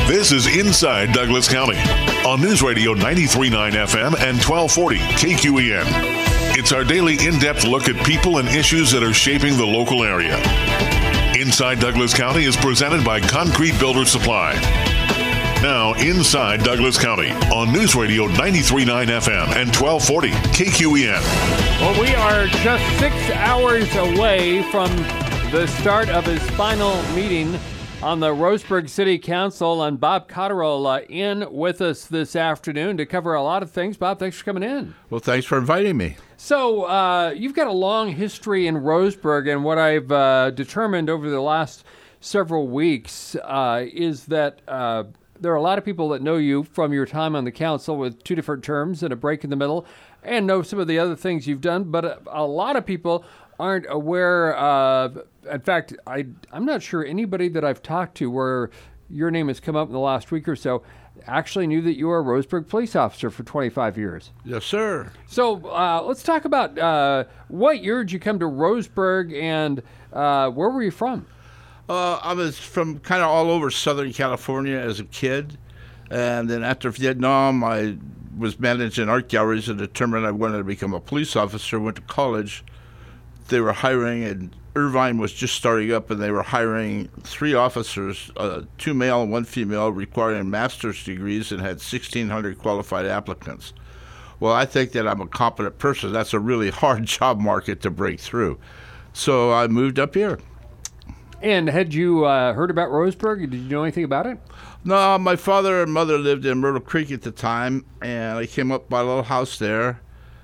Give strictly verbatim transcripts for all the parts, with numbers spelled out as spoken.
This is Inside Douglas County on News Radio ninety-three point nine F M and twelve forty K Q E N. It's our daily in-depth look at people and issues that are shaping the local area. Inside Douglas County is presented by Concrete Builder Supply. Now, Inside Douglas County on News Radio ninety-three point nine F M and twelve forty K Q E N. Well, we are just six hours away from the start of his final meeting on the Roseburg City Council, and Bob Cotterill uh, in with us this afternoon to cover a lot of things. Bob, thanks for coming in. Well, thanks for inviting me. So uh, you've got a long history in Roseburg, and what I've uh, determined over the last several weeks uh, is that uh, there are a lot of people that know you from your time on the council with two different terms and a break in the middle, and know some of the other things you've done, but a, a lot of people aren't aware of. In fact, I, I'm not sure anybody that I've talked to where your name has come up in the last week or so actually knew that you were a Roseburg police officer for twenty-five years. Yes, sir. So uh, let's talk about uh, what year did you come to Roseburg, and uh, where were you from? Uh, I was from kind of all over Southern California as a kid, and then after Vietnam, I was managing art galleries and determined I wanted to become a police officer. Went to college. They were hiring, and Irvine was just starting up, and they were hiring three officers, uh, two male and one female, requiring master's degrees, and had sixteen hundred qualified applicants. Well, I think that I'm a competent person. That's a really hard job market to break through. So I moved up here. And had you uh, heard about Roseburg? Did you know anything about it? No, my father and mother lived in Myrtle Creek at the time, and I came up by a little house there.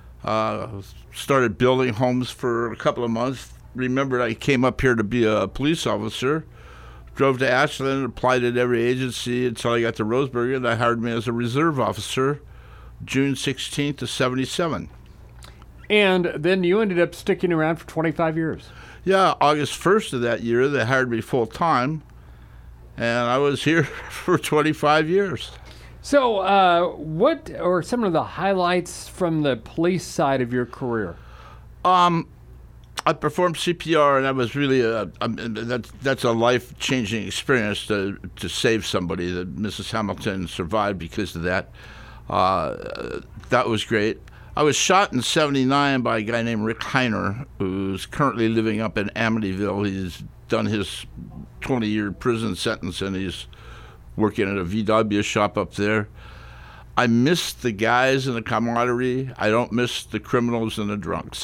Uh, started building homes for a couple of months. Remembered I came up here to be a police officer. Drove to Ashland, applied at every agency until I got to Roseburg, and they hired me as a reserve officer June sixteenth of seventy-seven. And then you ended up sticking around for twenty-five years. Yeah, August first of that year, they hired me full-time, and I was here for twenty-five years. So uh, what are some of the highlights from the police side of your career? Um, I performed C P R, and that was really a, a that's that's a life-changing experience to to save somebody. That Missus Hamilton survived because of that. Uh, that was great. I was shot in seventy-nine by a guy named Rick Heiner, who's currently living up in Amityville. He's done his twenty-year prison sentence, and he's working at a V W shop up there. I miss the guys in the camaraderie. I don't miss the criminals and the drunks.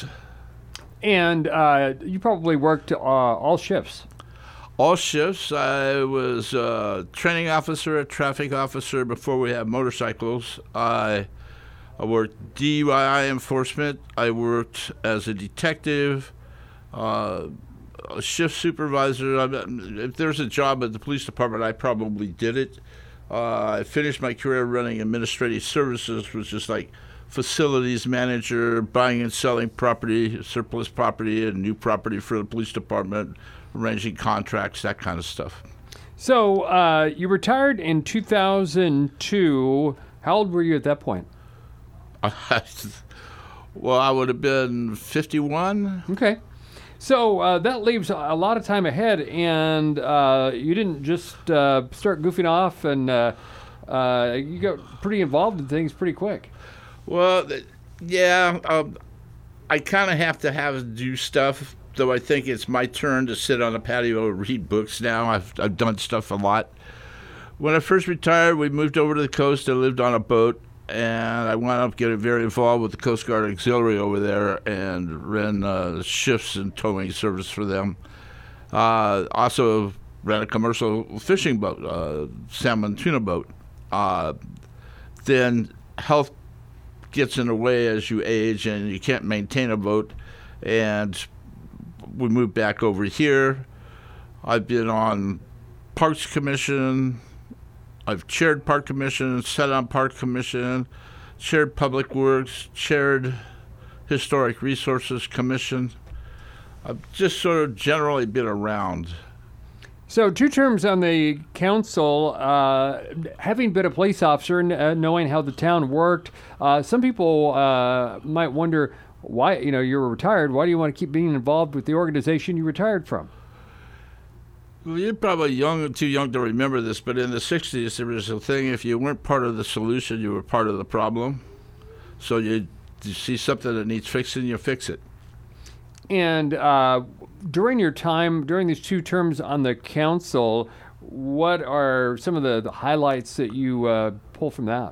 And uh, you probably worked uh, all shifts. All shifts. I was a training officer, a traffic officer before we had motorcycles. I, I worked D U I enforcement. I worked as a detective, uh, a shift supervisor. I, if there's a job at the police department, I probably did it. Uh, I finished my career running administrative services, which is like facilities manager, buying and selling property, surplus property, and new property for the police department, arranging contracts, that kind of stuff. So uh, you retired in two thousand two. How old were you at that point? Well, I would have been fifty-one. Okay. So uh, that leaves a lot of time ahead, and uh, you didn't just uh, start goofing off, and uh, uh, you got pretty involved in things pretty quick. Well, yeah, um, I kind of have to have do stuff, though I think it's my turn to sit on the patio and read books now. I've, I've done stuff a lot. When I first retired, we moved over to the coast and lived on a boat, and I wound up getting very involved with the Coast Guard Auxiliary over there and ran uh, shifts and towing service for them. Uh, also ran a commercial fishing boat, uh, salmon tuna boat. Uh, then health gets in the way as you age and you can't maintain a boat, and we moved back over here. I've been on Parks Commission. I've chaired Park Commission, sat on Park Commission, chaired Public Works, chaired Historic Resources Commission. I've just sort of generally been around. So two terms on the council, uh, having been a police officer and uh, knowing how the town worked, uh, some people uh, might wonder why, you know, you're retired, why do you want to keep being involved with the organization you retired from? Well, you're probably young, too young to remember this, but in the sixties, there was a thing, if you weren't part of the solution, you were part of the problem. So you, you see something that needs fixing, you fix it. And uh, during your time, during these two terms on the council, what are some of the, the highlights that you uh, pull from that?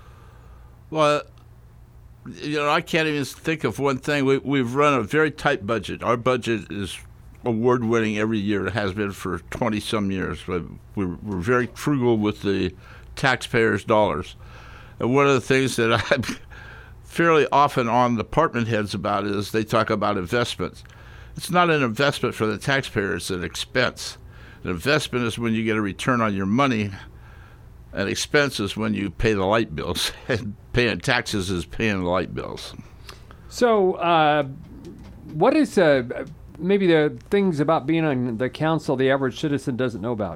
Well, you know, I can't even think of one thing. We, we've run a very tight budget. Our budget is award-winning every year. It has been for twenty-some years. We're, we're very frugal with the taxpayers' dollars. And one of the things that I'm fairly often on department heads about is they talk about investments. It's not an investment for the taxpayer. It's an expense. An investment is when you get a return on your money. An expense is when you pay the light bills. And paying taxes is paying the light bills. So uh, what is... Uh, maybe the things about being on the council the average citizen doesn't know about?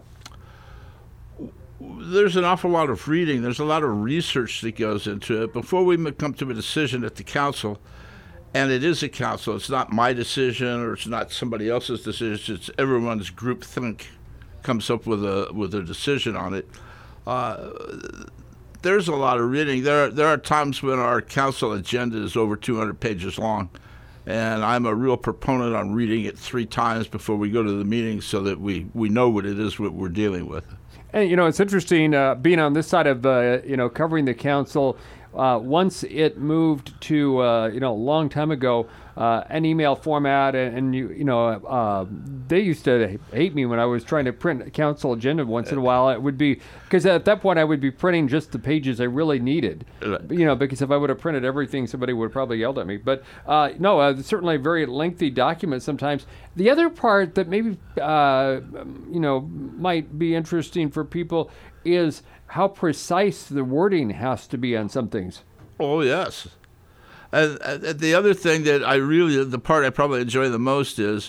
There's an awful lot of reading. There's a lot of research that goes into it. Before we come to a decision at the council, and it is a council, it's not my decision or it's not somebody else's decision, it's everyone's group think comes up with a with a decision on it. Uh, there's a lot of reading. There, there are times when our council agenda is over two hundred pages long. And I'm a real proponent on reading it three times before we go to the meeting so that we, we know what it is what we're dealing with. And, you know, it's interesting uh, being on this side of, uh, you know, covering the council. Uh, once it moved to, uh, you know, a long time ago, uh, an email format, and, and you, you know, uh, they used to hate me when I was trying to print a council agenda once in a while. It would be, because at that point I would be printing just the pages I really needed, you know, because if I would have printed everything, somebody would have probably yelled at me. But uh, no, uh, certainly a very lengthy document sometimes. The other part that maybe, uh, you know, might be interesting for people is how precise the wording has to be on some things. Oh, yes. And, and the other thing that I really, the part I probably enjoy the most is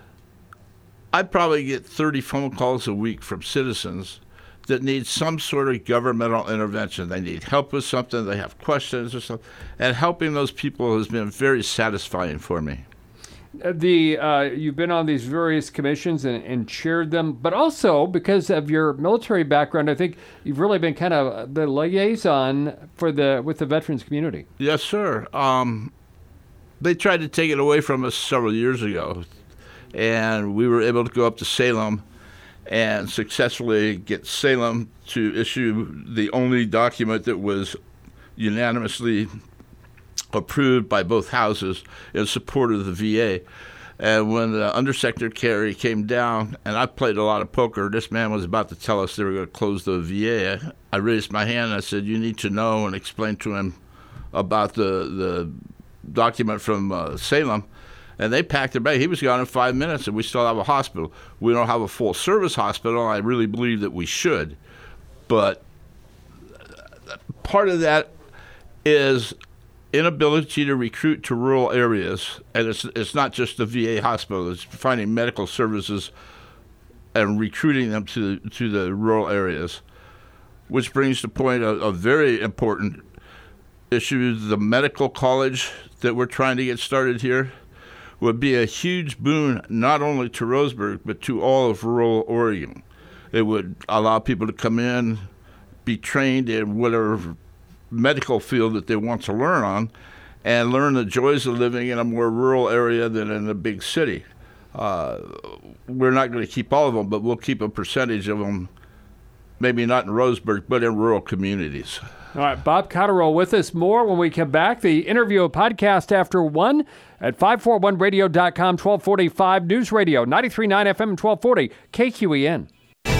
I probably get thirty phone calls a week from citizens that need some sort of governmental intervention. They need help with something, they have questions or something. And helping those people has been very satisfying for me. The uh, you've been on these various commissions and, and chaired them, but also because of your military background, I think you've really been kind of the liaison for the with the veterans community. Yes, sir. Um, they tried to take it away from us several years ago, and we were able to go up to Salem and successfully get Salem to issue the only document that was unanimously approved by both houses in support of the V A. And when the Undersecretary Carey came down, and I played a lot of poker, this man was about to tell us they were going to close the V A. I raised my hand and I said, you need to know, and explain to him about the the document from uh, Salem. And they packed their bag. He was gone in five minutes, and we still have a hospital. We don't have a full-service hospital. I really believe that we should. But part of that is inability to recruit to rural areas, and it's it's not just the V A hospital. It's finding medical services and recruiting them to to the rural areas, which brings to point a, a very important issue. The medical college that we're trying to get started here would be a huge boon not only to Roseburg but to all of rural Oregon. It would allow people to come in, be trained in whatever medical field that they want to learn on, and learn the joys of living in a more rural area than in a big city. Uh, we're not going to keep all of them, but we'll keep a percentage of them, maybe not in Roseburg, but in rural communities. All right, Bob Cotterill with us. More when we come back. The interview podcast after one at five forty-one radio dot com, twelve forty-five News Radio, ninety-three point nine F M and twelve forty K Q E N.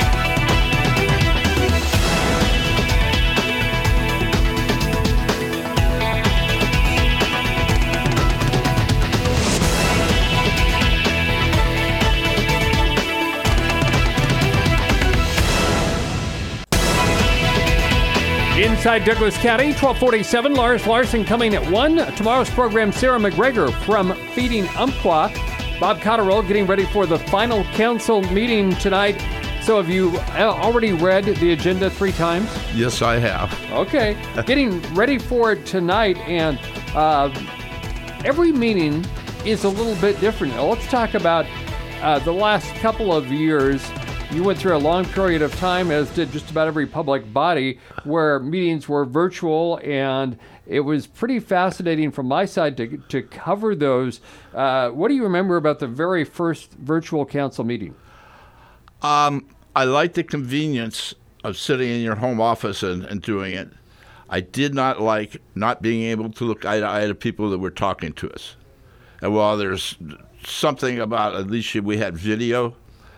Inside Douglas County, twelve forty-seven, Lars Larson coming at one. Tomorrow's program, Sarah McGregor from Feeding Umpqua. Bob Cotterill getting ready for the final council meeting tonight. So have you already read the agenda three times? Yes, I have. Okay. Getting ready for it tonight, and uh, every meeting is a little bit different. Now, let's talk about uh, the last couple of years. you went through a long period of time, as did just about every public body, where meetings were virtual, and it was pretty fascinating from my side to to cover those. Uh, what do you remember about the very first virtual council meeting? Um, I like the convenience of sitting in your home office and, and doing it. I did not like not being able to look eye to eye to people that were talking to us. And while there's something about, at least we had video,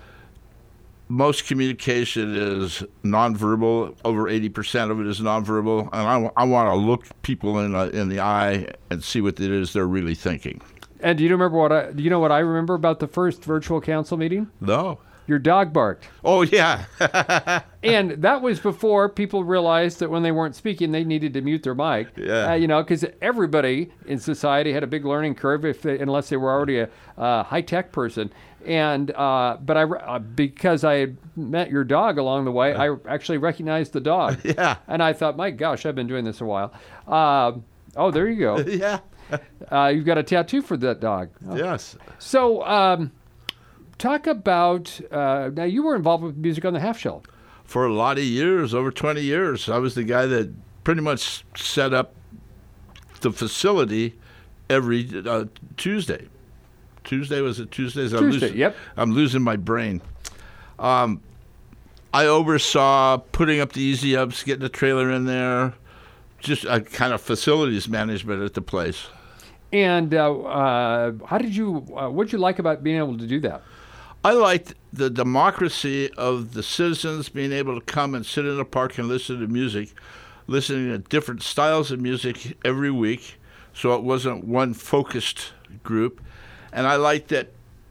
most communication is nonverbal. Over eighty percent of it is nonverbal. And I, I want to look people in, uh, in the eye and see what it is they're really thinking. And do you remember what I, do you know what I remember about the first virtual council meeting? No. Your dog barked. Oh, yeah. And that was before people realized that when they weren't speaking, they needed to mute their mic. Yeah. Uh, you know, because everybody in society had a big learning curve, if they, unless they were already a uh, high-tech person. And uh, but I uh, because I had met your dog along the way, I actually recognized the dog. Yeah. And I thought, my gosh, I've been doing this a while. Uh, oh, there you go. Yeah. Uh, you've got a tattoo for that dog. Oh. Yes. So. Um, Talk about, uh, now you were involved with Music on the Half Shell. For a lot of years, over twenty years, I was the guy that pretty much set up the facility every uh, Tuesday. Tuesday, was it Tuesdays? I'm Tuesday, losing, yep. I'm losing my brain. Um, I oversaw putting up the Easy Ups, getting the trailer in there, just a kind of facilities management at the place. And uh, uh, how did you, uh, what did you like about being able to do that? I liked the democracy of the citizens being able to come and sit in a park and listen to music, listening to different styles of music every week, so it wasn't one focused group. And I liked that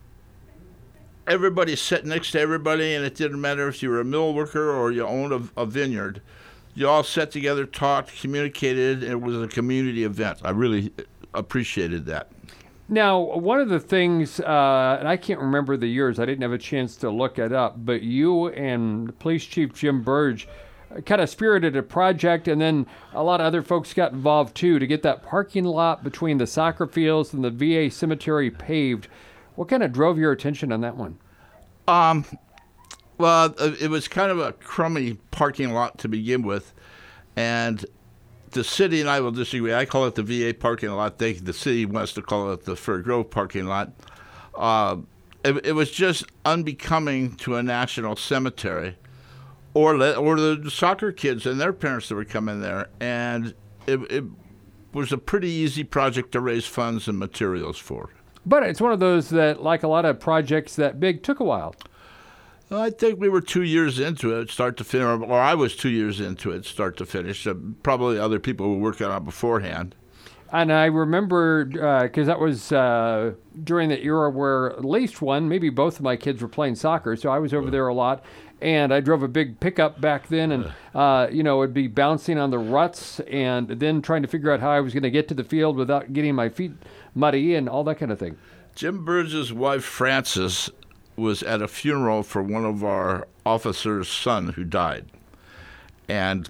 everybody sat next to everybody, and it didn't matter if you were a mill worker or you owned a, a vineyard. You all sat together, talked, communicated, and it was a community event. I really appreciated that. Now, one of the things, uh, and I can't remember the years, I didn't have a chance to look it up, but you and Police Chief Jim Burge kind of spirited a project, and then a lot of other folks got involved too, to get that parking lot between the soccer fields and the V A cemetery paved. What kind of drove your attention on that one? Um, well, it was kind of a crummy parking lot to begin with, and the city and I will disagree. I call it the V A parking lot. They, the city wants to call it the Fir Grove parking lot. Uh, it, it was just unbecoming to a national cemetery, or le- or the soccer kids and their parents that were coming there. And it, it was a pretty easy project to raise funds and materials for. But it's one of those that, like a lot of projects that big, took a while. I think we were two years into it, start to finish, or I was two years into it, start to finish. Uh, probably other people were working on it beforehand. And I remember, because uh, that was uh, during the era where at least one, maybe both of my kids were playing soccer, so I was over there a lot. And I drove a big pickup back then, and, uh, you know, it'd be bouncing on the ruts and then trying to figure out how I was going to get to the field without getting my feet muddy and all that kind of thing. Jim Burge's wife, Frances, was at a funeral for one of our officers' son who died. And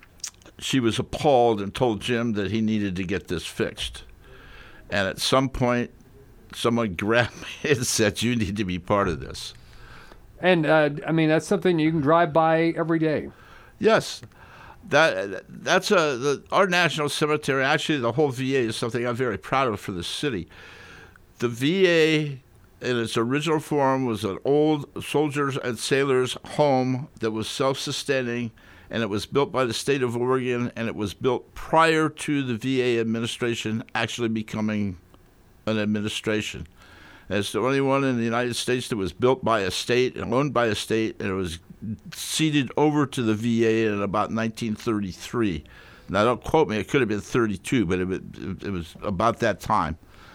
she was appalled and told Jim that he needed to get this fixed. And at some point, someone grabbed me and said, "You need to be part of this." And, uh, I mean, that's something you can drive by every day. Yes. That that's a the, our national cemetery, actually the whole V A, is something I'm very proud of for the city. The V A in its original form was an old soldiers and sailors home that was self-sustaining, and it was built by the state of Oregon, and it was built prior to the V A administration actually becoming an administration. And it's the only one in the United States that was built by a state and owned by a state, and it was ceded over to the V A in about nineteen thirty-three. Now, don't quote me, it could have been thirty-two, but it, it, it was about that time.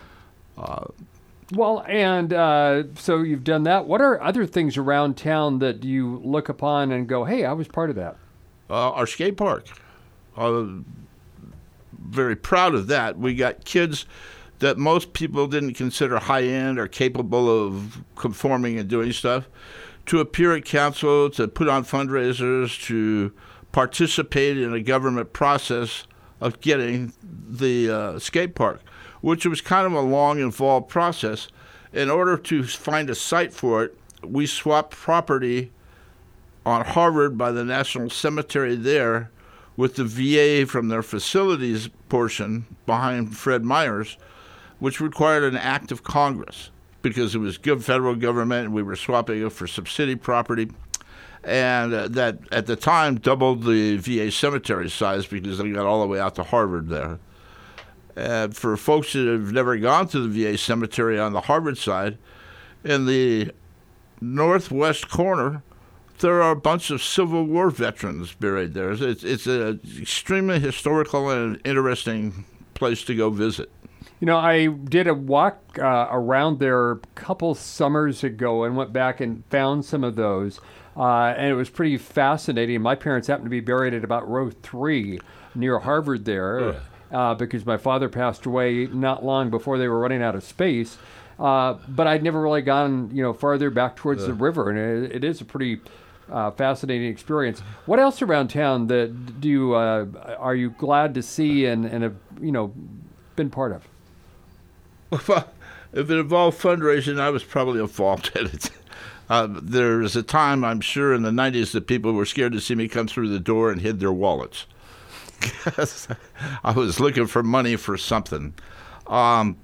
Uh, Well, and uh, so you've done that. What are other things around town that you look upon and go, hey, I was part of that? Uh, our skate park. Uh, very proud of that. We got kids that most people didn't consider high-end or capable of conforming and doing stuff to appear at council, to put on fundraisers, to participate in a government process of getting the uh, skate park, which was kind of a long, involved process. In order to find a site for it, we swapped property on Harvard by the National Cemetery there, with the V A from their facilities portion behind Fred Meyers, which required an act of Congress because it was good federal government and we were swapping it for some city property. And uh, that, at the time, doubled the V A cemetery size because they got all the way out to Harvard there. And for folks that have never gone to the V A cemetery on the Harvard side, in the northwest corner, there are a bunch of Civil War veterans buried there. It's, it's an extremely historical and interesting place to go visit. You know, I did a walk uh, around there a couple summers ago and went back and found some of those. Uh, and it was pretty fascinating. My parents happened to be buried at about row three near Harvard there uh, because my father passed away not long before they were running out of space. Uh, but I'd never really gone, you know, farther back towards uh. the river, and it, it is a pretty uh, fascinating experience. What else around town that do you uh, are you glad to see and, and have, you know, been part of? Well, if it involved fundraising, I was probably involved in it. Uh, there was a time, I'm sure, in the nineties that people were scared to see me come through the door and hid their wallets. I was looking for money for something. Um,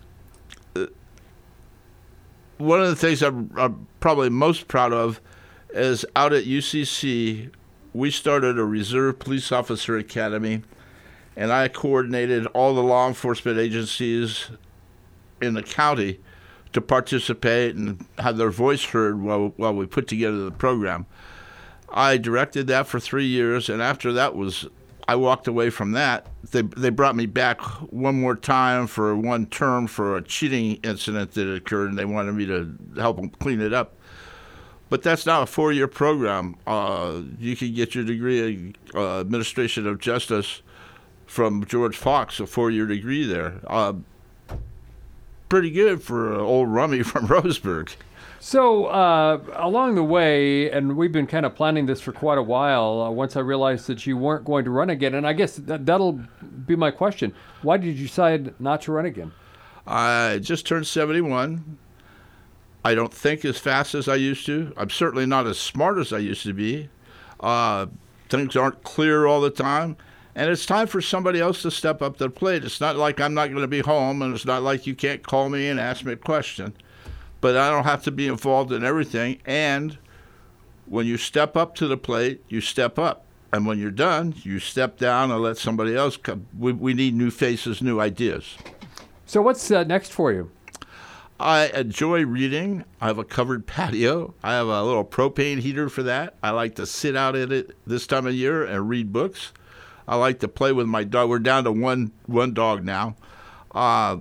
one of the things I'm, I'm probably most proud of is out at U C C, we started a Reserve Police Officer Academy, and I coordinated all the law enforcement agencies in the county to participate and have their voice heard while while we put together the program. I directed that for three years, and after that was, I walked away from that. They they brought me back one more time for one term for a cheating incident that occurred, and they wanted me to help them clean it up. But that's not a four-year program. Uh, you can get your degree in uh, Administration of Justice from George Fox, a four-year degree there. Uh, pretty good for an old rummy from Roseburg. So uh, along the way, and we've been kind of planning this for quite a while, uh, once I realized that you weren't going to run again, and I guess that, that'll be my question. Why did you decide not to run again? I just turned seventy-one. I don't think as fast as I used to. I'm certainly not as smart as I used to be. Uh, things aren't clear all the time. And it's time for somebody else to step up to the plate. It's not like I'm not going to be home, and it's not like you can't call me and ask me a question. But I don't have to be involved in everything. And when you step up to the plate, you step up. And when you're done, you step down and let somebody else come. We, we need new faces, new ideas. So what's uh, next for you? I enjoy reading. I have a covered patio. I have a little propane heater for that. I like to sit out in it this time of year and read books. I like to play with my dog. We're down to one one dog now. Uh,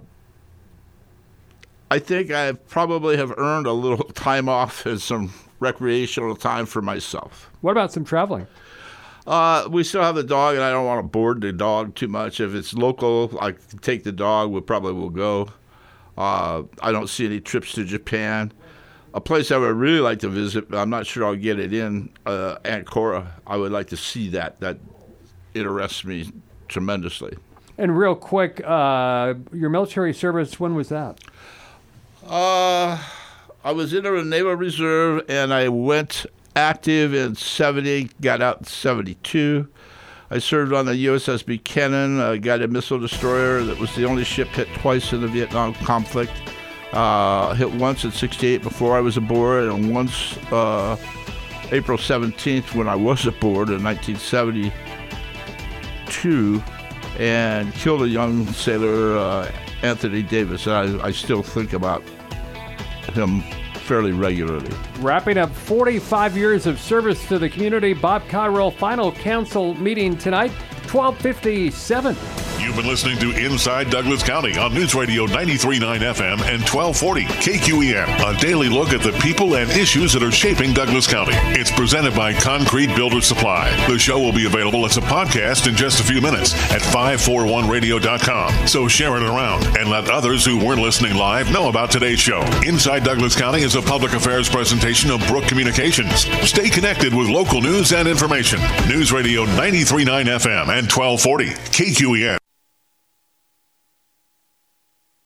I think I probably have earned a little time off and some recreational time for myself. What about some traveling? Uh, we still have the dog, and I don't want to board the dog too much. If it's local, I can take the dog. We probably will go. Uh, I don't see any trips to Japan. A place I would really like to visit, but I'm not sure I'll get it in, uh, Ancora. I would like to see that. That interests me tremendously. And real quick, uh, your military service, when was that? Uh, I was in the Naval Reserve, and I went active in seventy, got out in seventy-two. I served on the U S S Buchanan, a guided missile destroyer that was the only ship hit twice in the Vietnam conflict. Uh, hit once in sixty-eight before I was aboard, and once uh, April seventeenth when I was aboard in nineteen seventy-two, and killed a young sailor, uh, Anthony Davis. And I, I still think about him fairly regularly. Wrapping up forty-five years of service to the community, Bob Cotterill, final council meeting tonight, twelve fifty-seven. You've been listening to Inside Douglas County on News Radio ninety-three point nine F M and twelve forty K Q E N. A daily look at the people and issues that are shaping Douglas County. It's presented by Concrete Builder Supply. The show will be available as a podcast in just a few minutes at five forty-one radio dot com. So share it around and let others who weren't listening live know about today's show. Inside Douglas County is a public affairs presentation of Brook Communications. Stay connected with local news and information. News Radio ninety-three point nine F M and twelve forty K Q E N.